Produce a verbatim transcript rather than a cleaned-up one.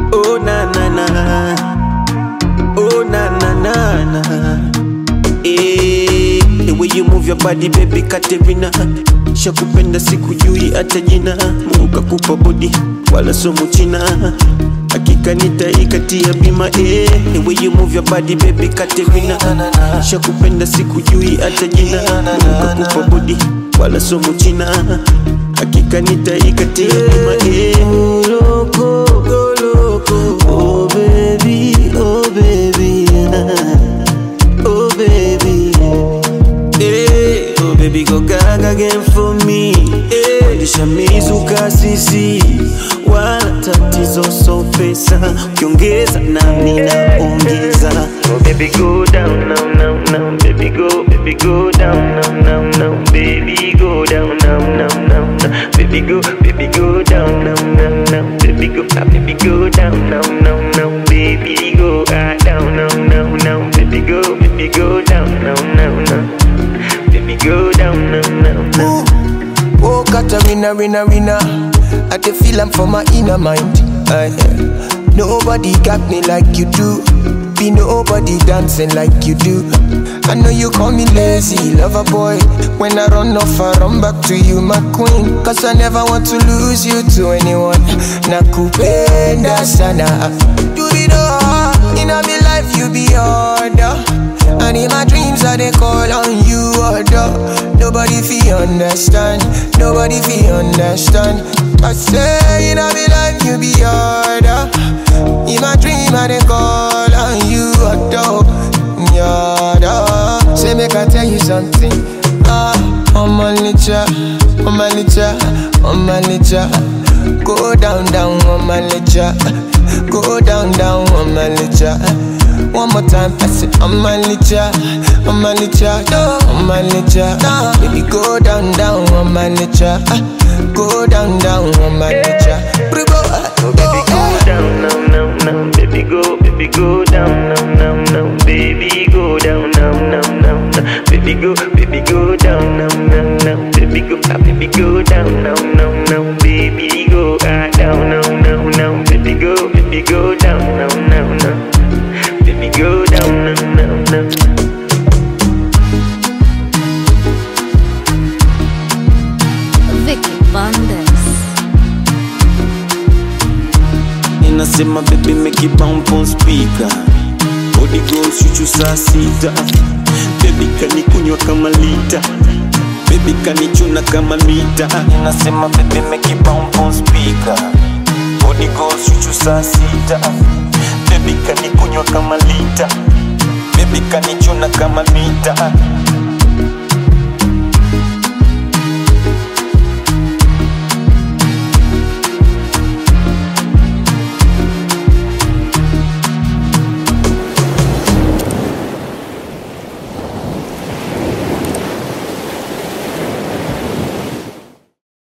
Oh na na na, oh na na na na. Eh, the way you move your body baby Katerina, shakupenda sikujui hata jina. Mungu kakupa body wala somo china, hakika nitaikatia bima. Eh, the way you move your body baby Katerina, shakupenda sikujui hata jina. Mungu kakupa body wala somo china, hakika nitaikatia bima. Eh, oh loco, oh loco, oh baby, oh baby, oh baby, hey, oh baby go gaga again for me. Hey, Lisha mizuka sisi, wala tatizo so pesa, ukiongeza nami naongeza. Oh baby go down now now now, baby go, baby go down now now now, baby go down now now now now, baby go, baby go down now now now, baby go, ah, baby go down now now now, baby go ah, down now now now, baby go, baby go down now now now, baby go down now now now. Oh, Katarina, winner, winner. I can feel I'm from my inner mind. Uh, nobody got me like you do. Be nobody dancing like you do. I know you call me lazy, lover boy. When I run off, I run back to you, my queen. Cause I never want to lose you to anyone. Nakupenda sana. Do it all. In my life, you be order. And in my dreams, I they call on you, order. Nobody feel understand. Nobody feel understand. I say in my life, you be order. In my dream, I they call on you, order. Order. Say make I tell you something. Ah, on my licha, on my licha, on my licha. Go down, down on my licha. Go down, down on my licha. One more time, I say on my licha, on my licha, on my licha. Baby, go down, down on my licha. Go down, down on my licha. Oh, baby, go down now, now, now. Baby, go, baby, go down now, now, now. Baby, go down now, now, now, now. Baby, go, baby, go down now, now, now. Baby, go, ah, baby, go down now, now, now. Baby, go ah, down now, now, now. Baby, go, baby, go down now, now, now. Baby, go down now, now, now. Vicky Bandes. Inasema baby make it bump on speaker. Body goes chuchu saa sita. Baby kanikunywa kama lita. Baby kanichuna kama mita. Inasema baby make it bump on speaker. Body goes chuchu saa sita. Baby kanikunywa kama lita. Baby kanichuna kama mita.